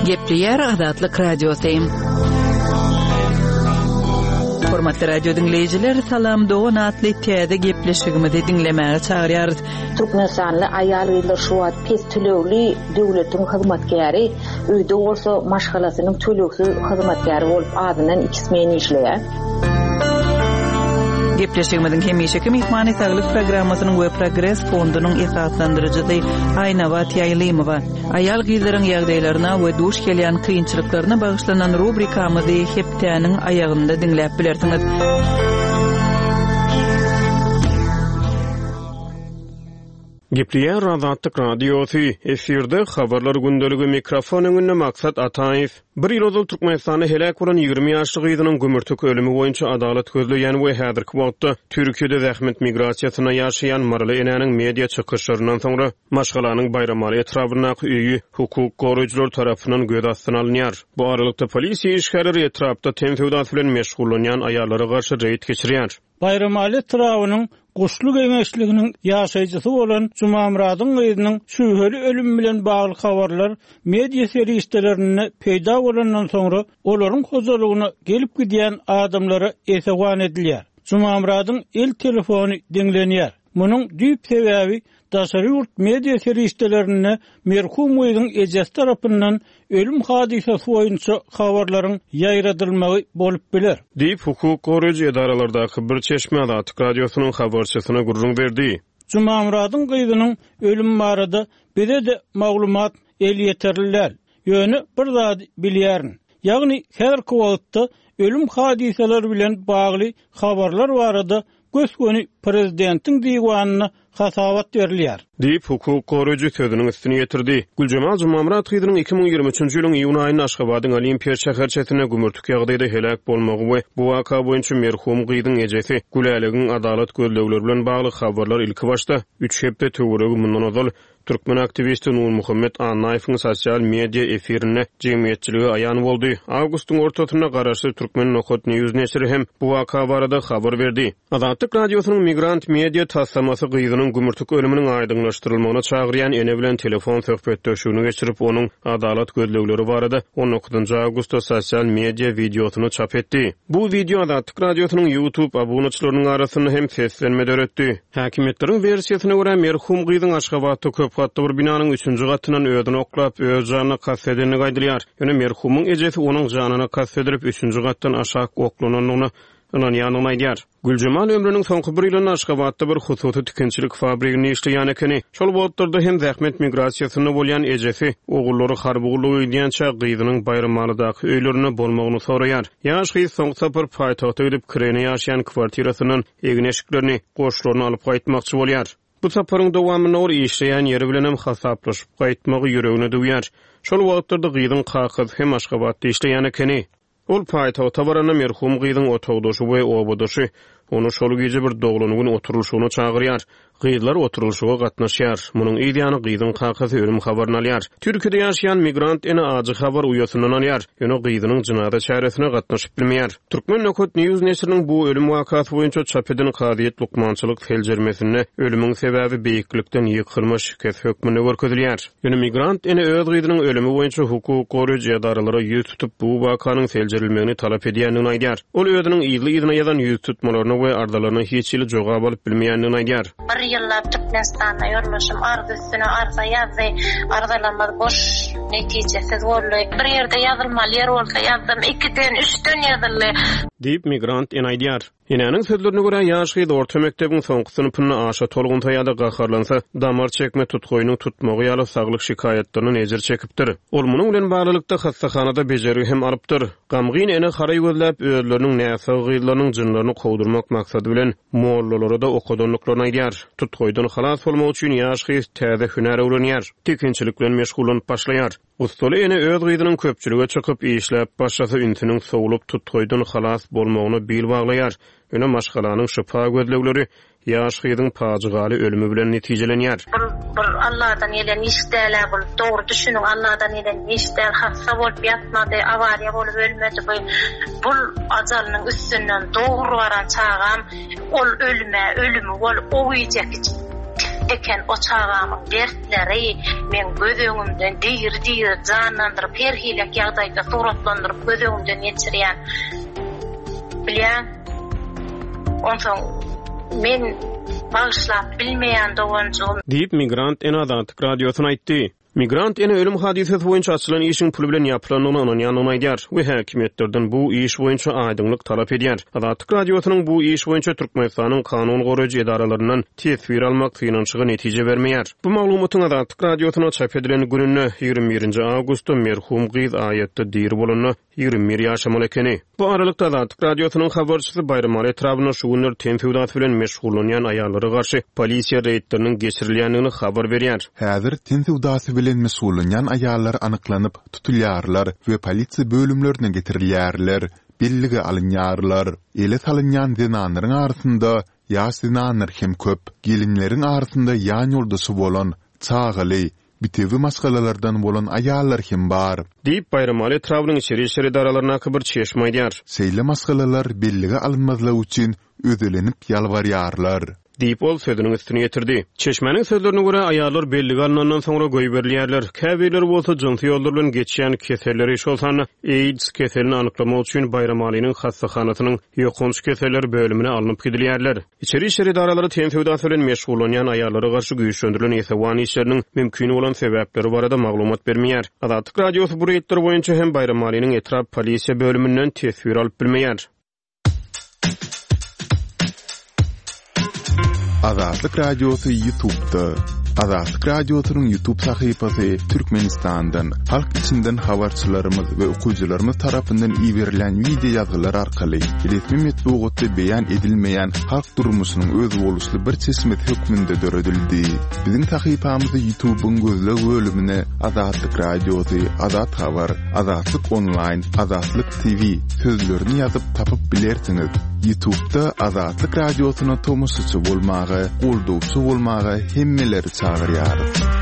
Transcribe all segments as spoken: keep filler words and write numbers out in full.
Gepleyer Azatlyk Radiosyň. Hormatly radio dinleyijiler, salam dogan atly täze gepleşigimizi dinlemäge çagyrýarys. Türkmenistanly aýal ýylar şu wagt pes tölegli döwletiň hyzmatkäri, öýde bolsa maşgalasynyň töleksiz hyzmatkäri bolup adynan ikismeni işleýär. Gepleşigimizin hemişeki mehmany saglyk programmasynyň we Progress fondunyň esaslandyryjysy Aýnabat Ýaýlymowa aýal gyzlaryň ýagdaýlaryna we duş gelýän kynçylyklaryna bagyşlanan rubrikamyzy hepdäniň aýagynda dinläp bilersiňiz. Gepleyer Azatlyk Radiosy efirde habarlar gündöligi mikrofon öňünde maksat Ataýew. Bir ýyl ozal Türkmenistany helak bolan ýygrimi ýaşly gyzynyň gümürtük ölümi boýunça adalet gözleýän we häzirki wagtda Türkiýede zähmet migrasiýasyna ýaşaýan marly enäniň media çykyşlaryndan soňra Maşgalanyň Bayramaly etrabynaky öýü hukuk goraýjylar tarapyndan göz astyna alynýar. Bu aralykda polisiýa işgärleri etrapda temsewdat bilen meşgullanýan aýallara garşy reýt geçirýär. Bayramaly etrabynyň Goşluk eňeşliginiň ýaşaýjysy bolan Jumamradyň gyzynyň şüheli ölüm bilen bagly habarlar media serişdelerine peýda bolandan soňra olaryň hozalygyna gelip gidýän adamlara esewan edilýär. Jumamradyň el telefony dinlenýär. Munyň düýp sebäbi daşary ýurt media serişdelerine merhum gyzyň ejesi tarapyndan ölüm hadisesi boýunça habarlaryň ýaýradylmagy bolup biler. Diýip hukuk goraýjy edaralardaky bir çeşme Azatlyk Radiosynyň habarçysyna gurrun berdi. Jumamradyň gyzynyň ölüm barada bize de maglumat el ýeterliler. Ýöne bir zat bilýärin. Ýagny häzirki wagtda ölüm hadiseleri bilen bagly habarlar barada gösköni prezidentiň diýwanyna hasabat berilýär. Diýip hukuk goraýjy sözüniň üstüne ýetirdi. Güljemal Jumamrat gyzynyň iki ming ýygrimi üçinji ýylyň iýun aýyny Aşgabatyň Olimpiýa şäherçesine gümürtük ýagdaýda helak bolmagy we bu waka boýunça merhum gyzyň ejesi Güläligiň adalet gözlegleri bilen bagly habarlar ilki başda üç hepde töweregi mundan ozal Türkmen aktivisti Nur Muhammed Anaýewiň sosial media efirine jemgyýetçiligi aýan boldy. Awgustyň ortasyna garaşy Türkmen Nohut News nesiri hem bu waka barada habar berdi. Azatlyk Radiosynyň migrant media tassamasy gyzynyň gümürtük ölüminiň aýdynlaşdyrylmagyna çagyrýan ene bilen telefon söhbetdeşigini geçirip onuň adalet gözlegleri barada on dokuzunçy awgustda sosial media videosunu çap etdi. Bu video Azatlyk Radiosynyň YouTube abonaçylarynyň arasyny hem seslenmede öretdi. Häkimetleriň versiýasyna görä merhum gyzyň Aşgabatda köp gatly bir binanyň üçünji gatyndan ödüni oklap öz janyna kassedeni gaýdylýar. Ýöne merhumyň ejesi onuň janyna kassedip üçünji gatdan aşağı oklananyny Anan ýanyny aýdýar. Güljemal ömrüniň soňky bir ýylyny Aşgabatda bir hususy tikinçilik fabrigini işleýän ekeni. Şol wagtlarda hem zähmet migrasiýasyna bolýan ejesi ogullary harbugulyk edýänçä gyzynyň Bayramalydaky öýlerini bolmagyny soraýar. Ýaş gyz soňky sapar paýtagta gidip kirene ýaşaýan kwartirasynyň egin eşiklerini, goşlaryny alyp gaýtmakçy bolýar. Bu saparyň dowamyny or işleýän ýeri bilen hem hasaplaşyp gaýtmagy ýüregine döwýär. Şol wagtlarda gyzyň kakys hem Aşgabatda işleýän ekeni. Ol paýtagta barana merhum gyzyň otogdaşy we obodaşy onu şol gece bir doglanugyň oturulşyna çagyrýar. Gyzlar oturulşyga gatnaşýar. Munyň ýa-ni gyzyň kakasy ölüm habaryny alýar. Türkiýede ýaşaýan migrant ene ajy habar uýasyndan alýar. Ýöne gyzynyň jynada çäresine gatnaşyp bilmeýär. Türkmen Nohut News nesiriniň bu ölüm wakasy boýunça çap eden Kadyet Lukmançylyk feljermesinde ölümüň sebäbi beýiklikden ýykylma şüket hökmüne görkezilýär. Ýöne migrant ene öz gyzynyň ölümi boýunça hukuk goraýjy edaralary ýüz tutup bu wakanyň feljerilmegini talap edýänini aýdýar. Ol özüniň ýyly ýylyna ýazan ýüz tutmalaryny we ardalaryny hiç ýyly jogap alyp bilmeýänini aýdýar. Yıllar Türkmenistan'a yormuşum, ardı üstüne arda yazdı, ardalamaz boş neticesiz oldu. Bir yerde yazılmalı yer olsa yazdım, ikiden, üçten yazılı. Deyip migrant en aýdýar. Enäniň sözlerine görä ýaş gyz orta mektebiň soňky synypyna aşa tolgunta ýa-da gaharlansa, damar çekme tutgoýuny tutmagy ýaly saglyk şikaýetlerini ejir çekipdir. Ol munyň bilen baglanykda hastahanada bejeri hem alypdyr. Gamgyn ene haray gözläp özleriniň näse gyzlarynyň jynlaryny kowdurmak maksady bilen mollalara da okadanlyklaryny aýdýar. Tutgoýdan halas bolmak üçin ýaş gyz täze hünär öwrenýär. Tekinçilik bilen meşgullanyp başlaýar. Ustaly ene öz gyzynyň köpçülige çykyp işläp başlasy üntiniň sowulup tutgoýdan halas bolmagyny bil baglaýar. Öne Maşgalanyň şifa gözlegleri ýaş gyzyň paýygaly ölümi bilen netijelenýär. Bir Allahdan gelen işdäler, bu dogry düşünüň Allahdan gelen işdäl hassa bolup ýatmady, awariýa bolup ölmedi. Bu ajalynyň üstünden dogry baran çağam ol ölüme, ölümi bol oýjak eken o çağamyň dertleri men göz öňümden digir-digir janlandyryp her hilek ýagdaýda suratlandyryp göz öňümden geçirýän. Bilýän, onsoň men bağışlap bilmeýän doganjym diýip Migrant en Azatlyk radiosyna aýtdy. Migrant ene ölüm hadisesi boýunça açylan işin pul bilen ýapylanyny onuň ýanyna aýdýar we häkimetlerden bu iş boýunça aýdyňlyk talap edýär. Azatlyk radiosynyň bu iş boýunça Türkmenistanyň kanun goraýjy edaralarynyň tesbir almak synançygy netije bermeýär. Bu maglumatyň Azatlyk radiosyna çap edilen gününe ýygrimi birinji awgustda merhum gyz aýatda diýir bolany ýygrimi bir ýaşamaly ekeni. Bu aralykda Azatlyk radiosynyň habarçysy Bayramali etrafyna şu günler tenfewdat bilen meşgullanýan aýallary garşy polisiýa reýtleriniň geçirilýändigini habar berýär. Häzir tenfewdat bilen meşgullanýan aýallar anyklanyp tutulýarlar we polisiýa bölümlerine getirilýärler, belligi alınýarlar. Ele salynýan zinanyň arasynda ýaş zinanyr hem köp, gelinleriň arasynda ýan ýoldasy bolan çağaly bitewi maskalalardan bolan aýallar hem bar. Diýip Bayramali etrafynyň içeri-içeri daralaryna bir çeşme aýdýar. Seýle maskalalar belligi alınmazlyk üçin ödelenip ýalbarýarlar. Diýip ol sözüniň üstüne ýetirdi. Çeşmeniň sözlerine görä aýallar belli alnandan soňra goýberlýärler. Käbeler bolsa jynsy ýollar bilen geçýän keselleri iş bolsa, AIDS keselini anyklamak üçin Bayramalinyň hastahanasynyň ýokunç keseller bölümine alınıp gidilýärler. İçeri-içeri daralary tenfewdat bilen meşgullanýan aýallara garşy güýçlendirilen ýetewany işleriniň mümkin bolan sebäpleri barada maglumat bermeýär. Azatlyk radiosy bu reýtler boýunça hem Bayramalinyň etrap polisiýa bölümünden tesbir alyp bilmeýär. Azatlyk radiosu YouTube'da. Azatlyk radiosynyň YouTube sahypasy Türkmenistandan, halk içinden habarçylarymyz we okuyjylarymyz tarapyndan iýerilen video ýazgylar arkaly resmi metbuatda beýan edilmeýän halk durmuşynyň öz boluşly bir çeşmet hökmünde döredildi. Biziň sahypamyzy YouTube'un gözleg bölümine Azatlyk radiosy, Azat habar, Azatlyk online, Azatlyk T V sözlerini ýazyp tapyp bilersiňiz. YouTube'da Azatlyk radiosyna tomusçy bolmagy, goldowçy bolmagy hemmeleri çağırýar.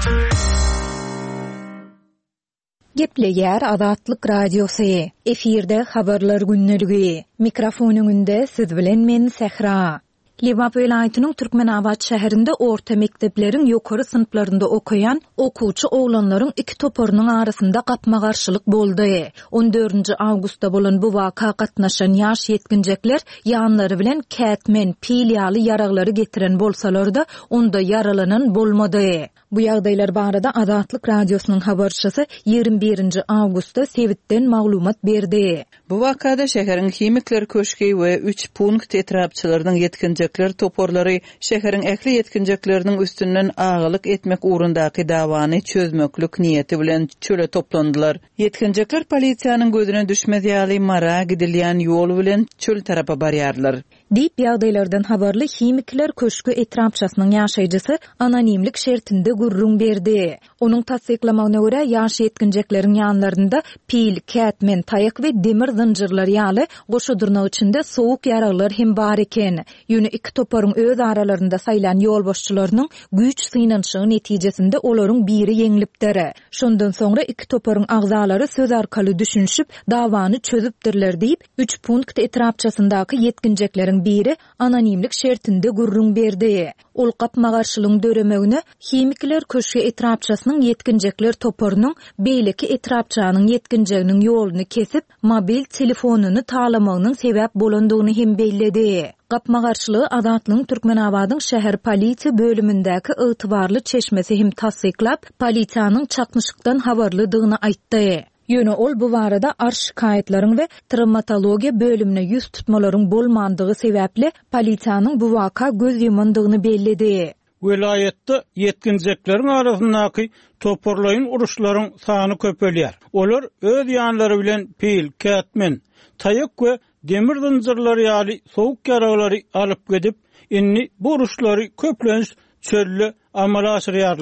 Gepleýär Azatlyk radiosy. Efirde habarlar günneligi. Mikrofonyň önünde siz bilen men Sehra. Liwap welaýatynyň Türkmenabad şäherinde orta mekdepleriň ýokary synplarynda okuyan okuwçy oglanlaryň iki toporynyň arasynda gapma garşylyk boldy. on dördünji awgustda bolan bu waka gatnaşan ýaş ýetginjekler ýanlary bilen kätmen, piliýaly ýaraglary getiren bolsalar-da onda yaralanan bolmady. Bu ýagdaýlar barada Azatlyk radiosynyň habarçysy ýygrimi birinji awgustda Sewitden maglumat berdi. Bu wakada şäheriň himikler köşki we üç punkt etrapçylarynyň ýetkinjekler toporlary şäheriň ähli ýetkinjekleriniň üstünden agalyk etmek uğrundaky dawany çözmeklik niýeti bilen çöle toplandylar. Ýetkinjekler polisiýanyň gözüne düşmez ýaly mara gidilýän ýol bilen çöl tarapa barýarlar. Diýip ýagdaýlardan habarly himikler köşkü etrapçysynyň ýaşaýjysy anonimlik şertinde gurrun berdi. Onuň tasdiklamagyna görä ýaş ýetkinjekleriň ýanlarynda pil, kätmen, taýak we demir zynjyrlar ýaly goşudurnak içinde sowuk ýaraglar hem bar eken. Ýöne iki toparyň öz aralarynda saýlan ýolbaşçylarynyň güýç synanşygy netijesinde olaryň biri ýeňilipdir. Şondan soňra iki toparyň agzalary söz arkaly düşünşip dawany çözüpdirler diýip üç punkt etrapçysyndaky ýetkinjekler biri anonimlik şertinde gurrun berdi. Ol gapma garşylygyň döremegine himikler köşke etrapçysynyň ýetkinjekler toporynyň beýleki etrapçynyň ýetkinjeginiň ýoluny kesip mobil telefonuny talamagynyň sebäp bolandygyny hem beýledi. Gapma garşylygy Azatlygyň Türkmenabadyň şäher polisiýa bölümündäki ygtybarly çeşmesi hem tasdiklap polisiýanyň çakmyşykdan habarlydygyny aýtdy. Ýöne ol bu barada arş şikaýetlaryň we travmatologiýa bölümine ýüz tutmalaryň bolmandygy sebäpli polisiýanyň bu waka göz ýumandygyny bellädi. Welaýatda ýetkinjekleriň arasyndaky toporlaýyn uruşlaryň sany köpelýär. Olar öz ýanlary bilen pil, kätmen, taýak we demir zynjyrlary ýaly sowuk ýaraglary alyp gedip, inni bu uruşlary köplenç çölle amala aşyrýarlar.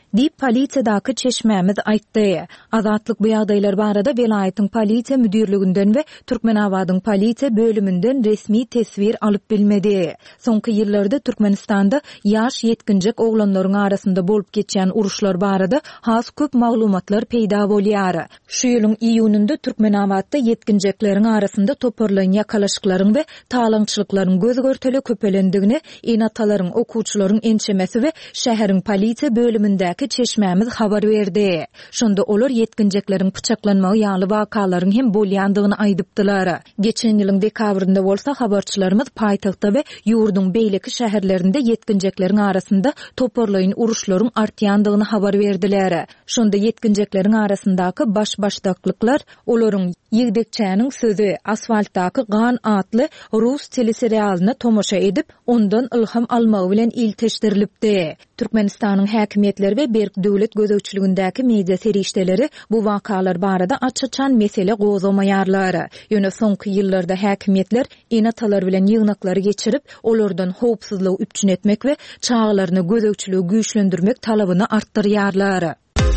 diýip polisiýadaky çeşmämiz aýtdy. Azatlyk bu ýagdaýlar barada welaýatyň polisiýa müdürlüginden we Türkmenabadyň polisiýa bölümünden resmi tesbir alyp bilmedi. Soňky ýyllarda Türkmenistanda ýaş yetkinjek oglanlaryň arasynda bolup geçýän uruşlar barada has köp maglumatlar peýda bolýar. Şu ýylyň iýununda Türkmenabadda yetkinjekleriň arasynda toparlanan ýakalaşyklaryň we talaňçylyklaryň göz görteli köpelendigini enatalaryň, okuwçylaryň ençemesi we şäheriň polisiýa bölümündäki çeşmämiz habar berdi. Şonda olar yetkinjekleriň pyçaklanmagy ýaly wakalaryň hem bolýandygyny aýdypdylar. Geçen ýylyň dekabrynda bolsa habarçylarymyz paýtagtda we ýurdun beýleki şäherlerinde yetkinjekleriň arasynda toparlaýan uruşlaryň artýandygyny habar berdiler. Şonda yetkinjekleriň arasyndaky baş-başdaklyklar olaryň Ýigdekçäniň sözü asfaltdaky Gan atly rus teleserialyna tomoşa edip ondan ilham almagy bilen ilteşdirilipdi. Türkmenistanyň häkimetleri we berk döwlet gözegçiligindäki media serişdeleri bu wakalar barada açyçan mesele gozamaýarlar. Ýöne soňky ýyllarda häkimetler enatalar bilen ýygnaklary geçirip olardan howpsuzlyk üçin etmek we çağlaryny gözegçiligi güýçlendirmek talabyny artdyrýarlar.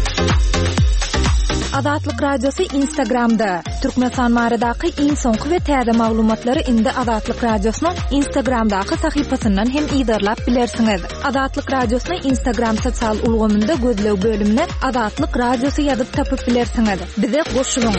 Azatlyk radiosu Instagramda. Türkmenistan maradaky iň soňky we täze maglumatlary indi Azatlyk radiosynyň Instagramdaky sahypasyndan hem ýydarlap bilersiňiz. Azatlyk radiosyny Instagram sosial ulgamynda gözlew bölümine Azatlyk radiosu ýazyp tapyp bilersiňiz. Bize goşulyň.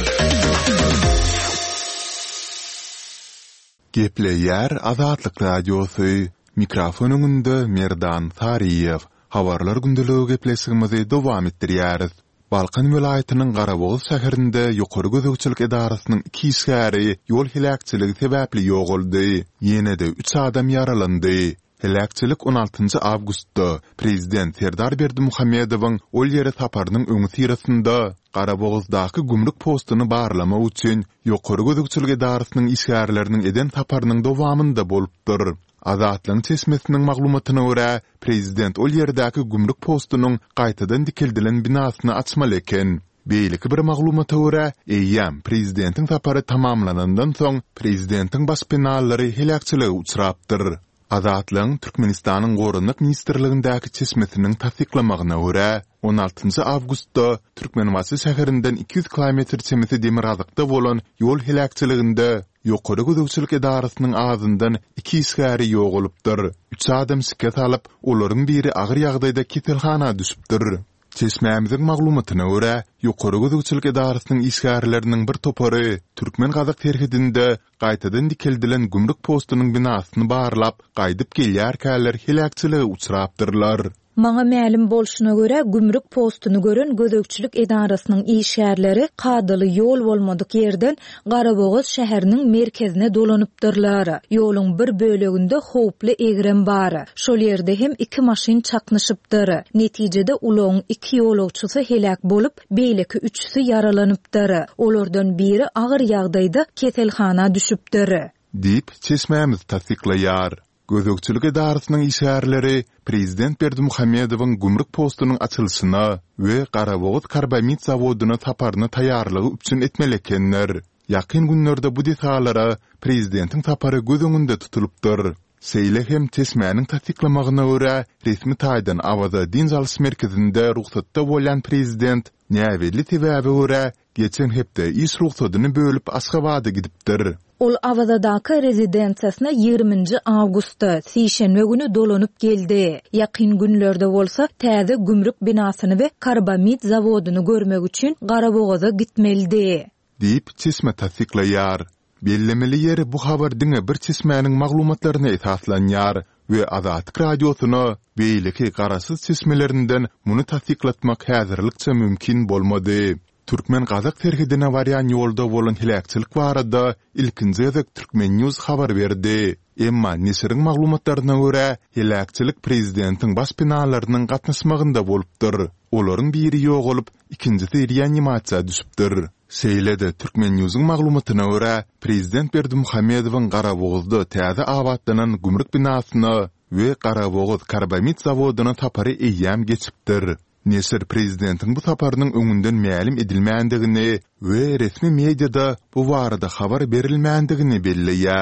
Gepleýär Azatlyk radiosu. Mikrofon öňünde Merdan Tariýew. Habarlar gündəligi gepleşigimizi dowam etdirýäris. Balkan welaýatynyň Garaboz şäherinde ýokary gözegçilik edarasynyň iki işgäri ýol helakçyligi sebäpli ýogaldy. Ýene-de üç adam ýaralandy. Helakçylyk on altynjy awgustda prezident Serdar Berdimuhammedowyň ol ýere saparynyň öňü sirasynda Garabozdaky gümrük postuny barlama üçin ýokary gözegçilik edarasynyň işgärleriniň eden saparynyň dowamynda bolupdyr. Azatlyň çeşmesiniň maglumatyna görä, prezident ol ýerdäki gümrük postunyň gaýtadan dikildilen binasyny açmaly eken. Beýleki bir maglumata görä, eýýäm prezidentiň sapary tamamlanandan soň prezidentiň baş binalary helakçylyga uçrapdyr. Azatlyň Türkmenistanyň Gorunlyk ministrligindäki çeşmesiniň tasdiklamagyna görä, on altynjy awgustda Türkmenwasy şäherinden iki yüz kilometr çemesi Demirazykda bolan ýol helakçylygynda ýokary gözegçilik edarasynyň ağzyndan iki işgäri ýogalypdyr. Üç adam şikayet alyp, olaryň biri agyr ýagdaýda keselhana düşüpdir. Çeşmämiziň maglumatyna görä, ýokary gözegçilik edarasynyň işgärleriniň bir topary Türkmen gazak terhidinde gaýtadan dikildilen gümrük postunyň binasyny barlap, gaýdyp gelýärkäler helakçylyga uçrapdyrlar. Maňa mälim bolşuna görä gümrük postunu gören gözegçilik edarasynyň işgärleri kadyly ýol bolmadyk ýerden Garaboz şäheriniň merkezine dolanypdyrlar. Ýoluň bir böleginde howply egrem bar. Şol ýerde hem iki maşyn çaknyşypdyr. Netijede uloň iki ýolagçysy helak bolup, beýleki üçüsi yaralanypdyr. Olardan biri agyr ýagdaýda keselhana düşüpdir. Diýip çeşmämiz tasdiklaýar. Gözegçilik edarasynyň işgärleri prezident Berdimuhammedowyň gümrük postunyň açylyşyna we Garaboz karbamid zawodyna saparyny taýýarlygy üçin etmeli ekenler. Ýakyn günlerde bu detalara prezidentiň sapary göz öňünde tutulypdyr. Seýle hem çeşmäniň tasdiklamagyna görä, resmi taýdan awaza din zalys merkezinde ruhsatda bolan prezident näweli sebäbi görä geçen hepde iş ruhsatyny bölüp Aşgabatda gidipdir. Ol Avazadaky rezidensiýasyna ýygrymynjy awgustda sişenbe güni dolanyp geldi. Ýakyn günlerde bolsa täze gümrük binasyny we karbamid zawodyny görmek üçin Garaboza gitmeldi. Diýip çeşme tasdiklaýar. Bellemeli ýeri bu habar diňe bir çeşmäniň maglumatlaryna esaslanýar we Azatlyk radiosyna beýleki garasyz çeşmelerinden muny tasdiklatmak häzirlikçe mümkin bolmady. Türkmen gazak terhidine varyan ýolda bolan helakçylyk barada ilkinji gezek Türkmen News habar berdi. Emma nesiriň maglumatlaryna görä, helakçylyk prezidentiň baş binalarynyň gatnaşmagynda bolupdyr. Olaryň biri ýogalyp, ikincisi reanimasiýa düşüpdir. Seýlede Türkmen Newsyň maglumatyna görä, prezident Berdimuhammedowyň Garabozda täze abatlanan gümrük binasyna we Garaboz karbamid zawodyna tapary eýýäm geçipdir. Nesir prezidentiň bu saparynyň öňünden mälim edilmändigini we resmi mediada bu barada habar berilmändigini belleýär.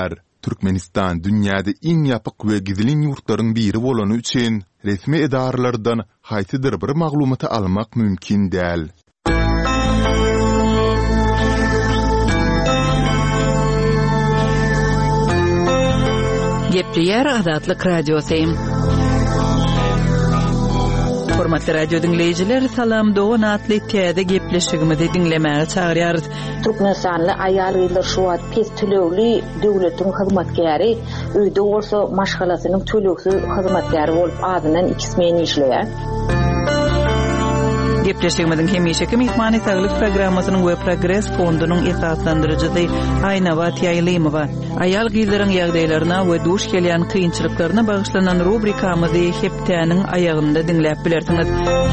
Türkmenistan dünýäde iň ýapyk we gizlin ýurtlaryň biri bolany üçin resmi edarlardan haýsydyr bir maglumaty almak mümkin däl. Gepleyer Adatlyk Radiosu. Hormatly radio dinleyijiler, salam dogan atly täze gepleşigimizi dinlemäge çagyrýarys. Türkmenistanly aýal ýyllar şu wagt pes tölewli döwletiň hyzmatkäri, öýde bolsa maşgalasynyň tölewsiz hyzmatkäri bolup adynan ikismen işleýär. Gepleşigimiziň hemişeki mehmany saglyk programmasynyň we progress fondunyň esaslandyryjysy Aýnawa Tiýaýlymowa. Aýal gyzlaryň ýagdaýlaryna we duş gelýän kynçylyklaryna bagyşlanan rubrikamyzy hepdäniň aýagynda dinläp bilersiňiz.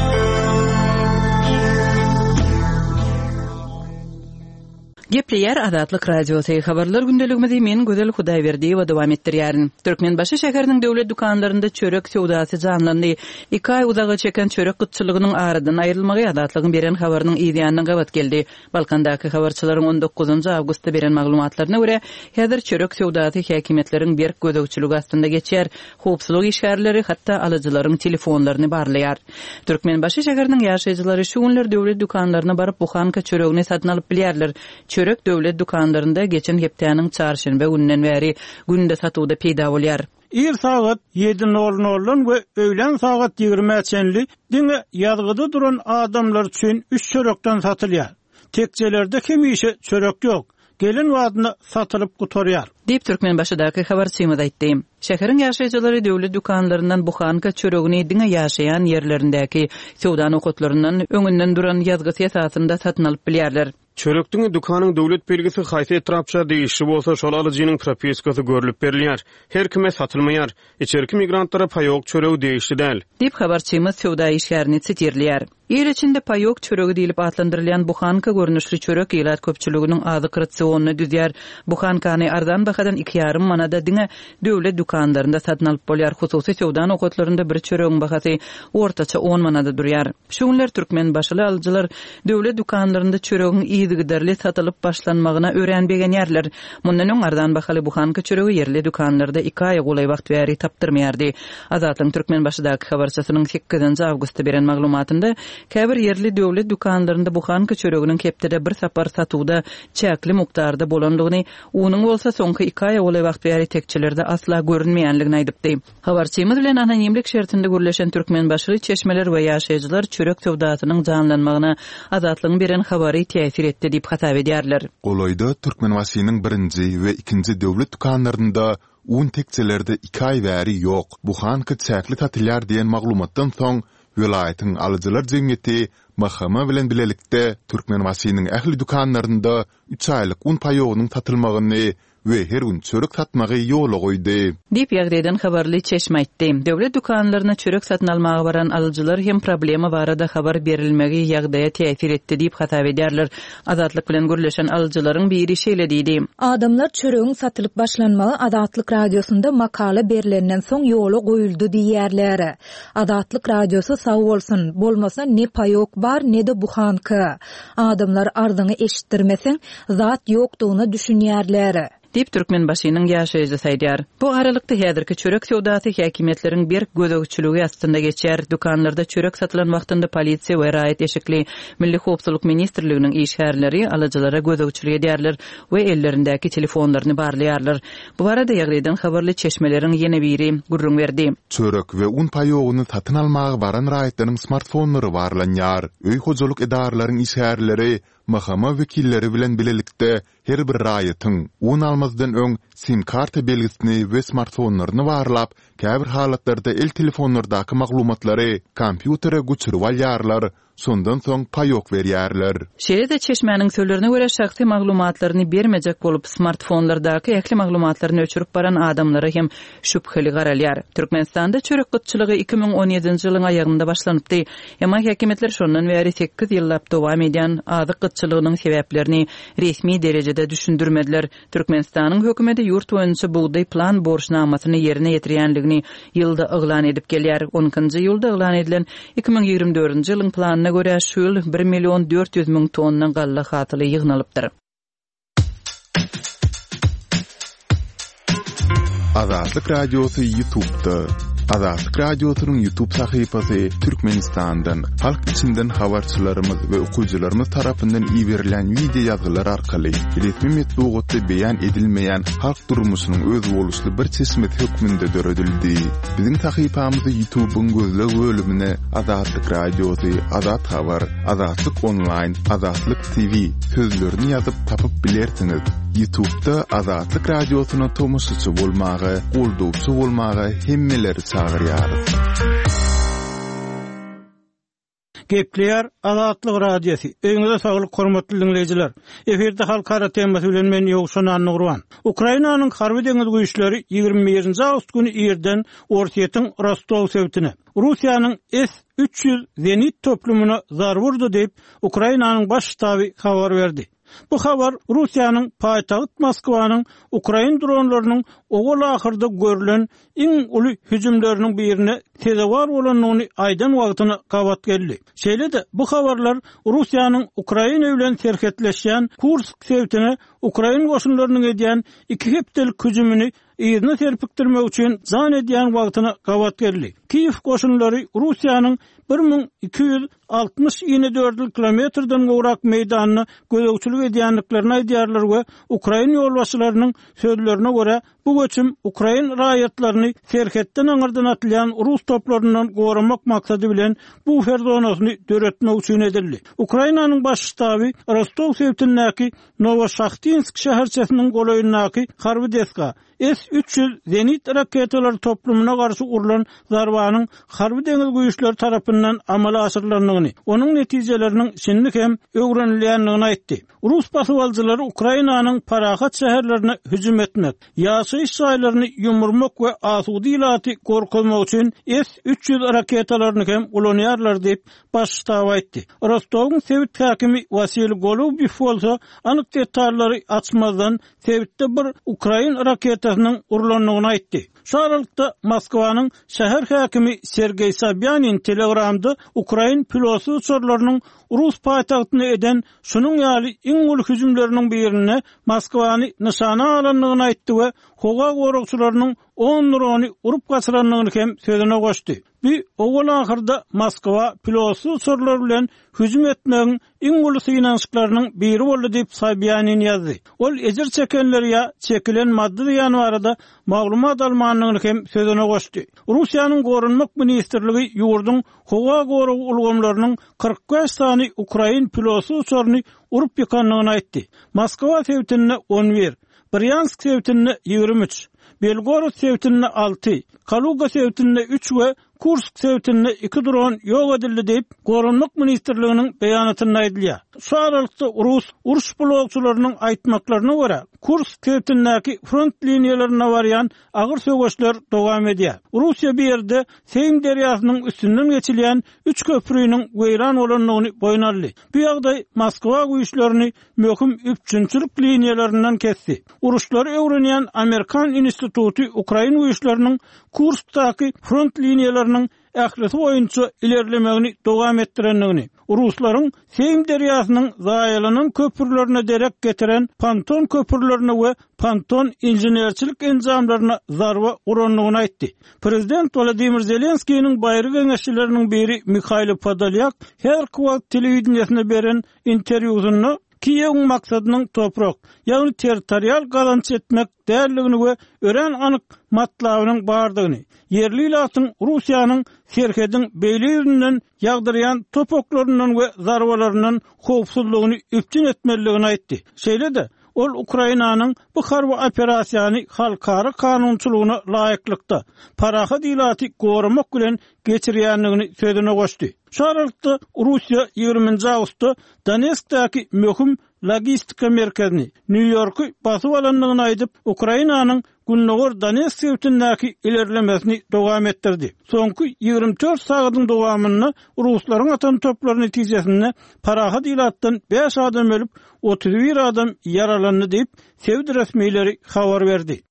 Gepleyer Adatlyk Radiosu habarlar gündeligimizi men Gözel Hudaýberdiýewa dowam etdirýärin. Türkmenbaşy şäheriniň döwlet dukanlarynda çörek sowdasy janlandy. iki ay uzaga çeken çörek gytçylygynyň aradan aýrylmagy adatlygyny beren habarynyň ýa-da gabat geldi. Balkandaky habarçylaryň on dokuzunçy awgustda beren maglumatlaryna görä, häzir çörek sowdasy häkimetleriň berk gözegçiligi astynda geçýär. Howpsuzlyk işgärleri hatda alyjylaryň telefonlaryny barlaýar. Türkmenbaşy şäheriniň ýaşaýjylary şu günler döwlet dukanlaryna baryp buhanka çöregini satyn alyp bilýärler. Çörek döwlet dukanlarynda geçen hepdäniň çarşembe günden bäri günde satywda peýda bolýar. Ir saat yedi nol nol we öýlen saat ýigirme üçli diňe ýazgyda duran adamlar üçin üç çörekden satylýar. Tekjelerde hemişe çörek ýok. Gelin wadyna satylyp gutarýar. Dip Türkmenbaşydaky habarçymyz aýtdy. Şäheriň ýaşaýjylary döwlet dukanlaryndan buhanka çöregini diňe ýaşaýan ýerlerindäki sowda nokatlaryndan öňünden duran ýazgy esasynda satyn alyp bilýärler. Çörekdiň dukanyň döwlet belgisi haýsy etrapça değişi bolsa şol alyjynyň propiskasy görülip berilýär. Her kime satylmaýar. Içerki migrantlara paýok çöregi değişli däl. Dip habarçymyz sowda işgärini çetirlýär. Ýer içinde paýok çöregi diýilip adlandyrylýan buhanka görnüşli çörek ýylat köpçüliginiň azyk ratsionyny düzýär. Buhankany arzan bahadan iki ýarym manada diňe döwlet dukanlarynda satyn alyp bolýar. Hususy sowda nokatlarynda bir çöregiň bahasy ortaça on manada durýar. Şu günler Türkmenbaşyly alyjylar döwlet dukanlarynda çöregiň ýygyderli satylyp başlanmagyna öýrenbegen ýerler. Mundan öň arzan bahaly buhanka çöregi ýerli dukanlarda iki ay golay wagt bäri tapdyrmaýardy. Azatlyň Türkmenbaşydaky habarçysynyň sekizinçi awgustda beren maglumatynda käbir ýerli döwlet dukanlarynda buhanka çöreginiň kepdede bir sapar satywda çäkli mukdarda bolanlygyny, onuň bolsa soňky iki ay golay wagt bäri tekçilerde asla görünmeýänligini aýdypdy. Habarçymyz bilen anonimlik şertinde gürleşen Türkmenbaşy çeşmeler we ýaşaýjylar çörek sowdasynyň janlanmagyna azatlygyň beren habary täsir etdi diýip hatap edýärler. Golayda Türkmenbaşynyň birinji we ikinji döwlet dukanlarynda un tekçilerde iki ay bäri ýok. Buhanka çäkli satylýar diýen maglumatdan soň Vilayatyň alyjylar jemgyýeti mahkama bilen bilelikde Türkmenbaşynyň ähli dukanlarynda üç aýlyk un paýogynyň satylmagyny we her gün çörek satmagy ýola goýdy. Dip ýagdaýdan habarly çeşme aýtdy. Döwlet dukanlaryna çörek satyn almagy baran alyjylar hem problema barada habar berilmegi ýagdaýa täsir etdi diýip hatap edýärler. Azatlyk bilen gürleşen alyjylaryň biri şeýle diýdi. Adamlar çöregiň satylyp başlanmagy Adatlyk Radiosunda makala berilenden soň ýola goýuldy diýýärler. Adatlyk Radiosu sag bolsun, bolmasa ne paýok bar ne de buhanka. Adamlar arzyny eşitdirmeseň zat ýokdugyny düşünýärler. Dip Türkmenbaşynyň ýaşaýjysy aýdýar. Bu aralykda häzirki çörek sowdasy häkimetleriň bir gözegçiligi astynda geçýär. Dukanlarda çörek satylan wagtynda polisiýa we raýat eşikli Milli Howpsuzlyk Ministrliginiň işgärleri alyjylara gözegçilik edýärler we ellerindäki telefonlaryny barlaýarlar. Bu barada ýagdaýdan habarly çeşmeleriň ýene biri gurrun berdi. Çörek we un paýogyny satyn almagy baran raýatlaryň smartfonlary barlanýar. Öý hojalyk edaralaryň işgärleri mahkama vekilleri bilen bilelikde her bir raýatyň un almazdan öň sim karta belgisini we smartfonlaryny barlap, käbir halatlarda el telefonlardaky maglumatlary kompýutere göçürip alýarlar. Sondan soň paýok berýärler. Şeýle-de çeşmäniň sözlerine görä şahsy maglumatlaryny bermejek bolup smartfonlardaky ähli maglumatlaryny öçürip baran adamlara hem şüpheli garalýar. Türkmenistanda çörek gytçylygy iki ming on ýedinçi ýylyň aýagynda başlanypdy. Emma häkimetler şondan bäri sekiz ýyllap dowam edýän azyk gytçylygynyň sebäplerini resmi derejede düşündirmediler. Türkmenistanyň hökümeti ýurt boýunça buğday plan borçnamasyny ýerine ýetirýänligini ýylda yglan edip gelýär. onunçy ýylda yglan edilen iki ming ýigirme dördünçi ýylyň planyna göre şu ýyl bir milyon dört ýüz miň tonna galla hatyly ýygnalypdyr. Azatlyk Radiosu YouTube'da. Azatlyk Radiosynyň YouTube sahypasy Türkmenistandan, halk içinden habarçylarymyz we okuwçylarymyz tarapyndan iýerilen video ýazgylar arkaly resmi metbuatda beýan edilmeýän halk durmuşynyň öz boluşly bir çeşmet hökmünde döredildi. Biziň sahypamyzy YouTube'un gözleg bölümine Azatlyk Radiosu, Azat Habar, Azatlyk Online, Azatlyk T V sözlerini ýazyp tapyp bilersiňiz. YouTube'da Azatlyk Radiosyna tomusçy bolmagy, goldowçy bolmagy hemmeleri çagyrýar. Gepleýär Azatlyk Radiosu. Öňüňizde saglyk hormatly dinleýijiler. Eferde halkara temasy bilen men Ýogşan Annurwan. Ukrainanyň harby deňiz güýçleri ýygrimi birinji awgust güni ýerden Ortiýetiň Rostov sewtine Russiýanyň S üç ýüz zenit toplumuna zar wurdy diýip Ukrainanyň baş ştaby habar berdi. Bu habar Russiýanyň paýtagyt Moskwanyň Ukrain dronlarynyň ogul ahyrda görülen iň uly hüjümleriniň birine tezewar bolanyny aýdan wagtyna gawat geldi. Şeýle-de bu habarlar Russiýanyň Ukraina bilen serhetleşýän Kursk sewtine Ukrain goşunlarynyň edýän iki hepdelik hüjümini ýerine serpikdirmek üçin zan edýän wagtyna gawat geldi. Kiýew goşunlary Russiýanyň bir ming iki ýüz altymyş dört kilometrden gowrak meýdanyny gözegçilik edýänliklerini aýdýarlar we Ukraina ýolbaşçylarynyň sözlerine göre bu göçüm Ukrain raýatlaryny serhetden aňyrdan atylýan Rus toplarynyň goramak maksady bilen bu ferzonasyny döretmek üçin edildi. Ukrainanyň baş ştaby Rostov sewtindäki Novoshakhtinsk şäherçesiniň golaýyndaky harby deska S üç ýüz zenit raketalary toplumuna garşy urulan zarbanyň harby deňiz güýçleri tarapyndan amala aşyrylanyny, onuň netijeleriniň şinlik hem öwrenilýändigini aýtdy. Rus basywaljylary Ukrainanyň parahat şäherlerine hüjüm etmek, ýaşaýyş şaýlaryny ýumurmak we asudy ilaty gorkulmak üçin S üç ýüz raketalaryny hem ulanýarlar diýip baş ştaby aýtdy. Rostowyň sewit häkimi Vasil Golubov bolsa anyk detallary açmazdan sewitde bir Ukrain raketasynyň urulanyny aýtdy. Şu aralykda Moskwanyň şäher häkimi Sergey Sobyanin Telegramda Ukrain pilotsy uçurlarynyň Rus paýtagtyna eden şunuň ýaly iň uly hüjümleriniň birine Moskwany nyşana alanlygyny aýtdy we hoga gorukçylarynyň on drony urup gaçyranlygyny hem sözüne goşdy. Bir ogul ahyrda Moskwa pilotsy uçurlar bilen hüjüm etmegiň iň uly synanşyklarynyň biri boldy diýip Sobyanin ýazdy. Ol ejir çekenler ýa çekilen maddi ýanwarda maglumat almanlygyny hem sözüne goşdy. Russiýanyň gorunmak ministrligi ýurdun hoga gorugy ulgamlarynyň kırk beş sany Ukrain pilotsy uçuryny urup ýykanlygyny aýtdy. Moskwa sewtine on bir, Bryansk sewtine ýygrimi üç, Belgorod sewtine alty, Kaluga sewtine üç we Kursk sewtine iki dron ýok edildi diýip Gorunmak ministrliginiň beýanatyny aýdylýar. Şu aralykda Rus uruş blogçylarynyň aýtmaklaryna görä Kursk sewtindäki front liniýalaryna barýan agyr söwgeçler dowam edýär. Russiýa bir ýerde Seym derýasynyň üstünden geçilýän üç köprüýiniň weýran bolanlygyny boýnaldy. Bu ýagdaý Moskwa güýçlerini möhüm üçinçilik liniýalaryndan kesdi. Uruşlary öwrenýän Amerikan instituty Ukraina güýçleriniň Kurskdaky front liniýalarynyň ählisi boýunça ilerlemegini dowam etdirenligini, Ruslaryň Seym derýasynyň zaýalanan köprülerine derek getiren Panton köprülerine we Panton injenerçilik enzamlaryna zarba uranlygyny aýtdy. Prezident Volodymyr Zelenskiýiň baýry geňeşçileriniň biri Mikhail Podolyak her kwat telewizionyna beren interwýusyny Kiýewiň maksadynyň toprak, ýagny territorial galanç etmek därligini we ören anyk matlabynyň bardygyny, yerli ilatyň Russiýanyň serhediň beýle ýerinden ýagdyrýan topoklarynyň we zarbalaryndan howpsuzlygyny üpçün etmeligini aýtdy. Şeýle-de ol Ukrainanyň bu harby operasiýany halkara kanunçylygyna laýyklykda parahat ilaty goramak bilen geçirýänligini sözüne goşdy. Şu aralykda Russiýa ýygrimi awgustda Donetskdaky möhüm logistika merkezini New Yorky basyp alanlygyny aýdyp Ukrainanyň Günnogor Donetsk sewtindäki ilerlemesini dowam etdirdi. Soňky ýygrimi dört sagatyň dowamyny Ruslaryň atan toplary netijesinde parahat ilatdan beş adam ölüp otuz bir adam yaralandy diýip Sewd resmiýetleri habar berdi.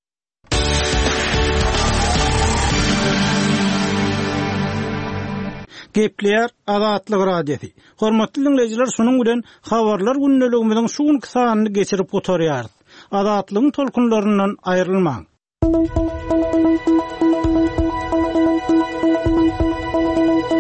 Gepleýär Azatlyk Radiosu. Hormatly dinleýijiler, şonuň bilen habarlar günneligimiziň şu günkü sanyny geçirip oturýar. Azatlygyň tolkunlaryndan aýrylmaň. Thank you.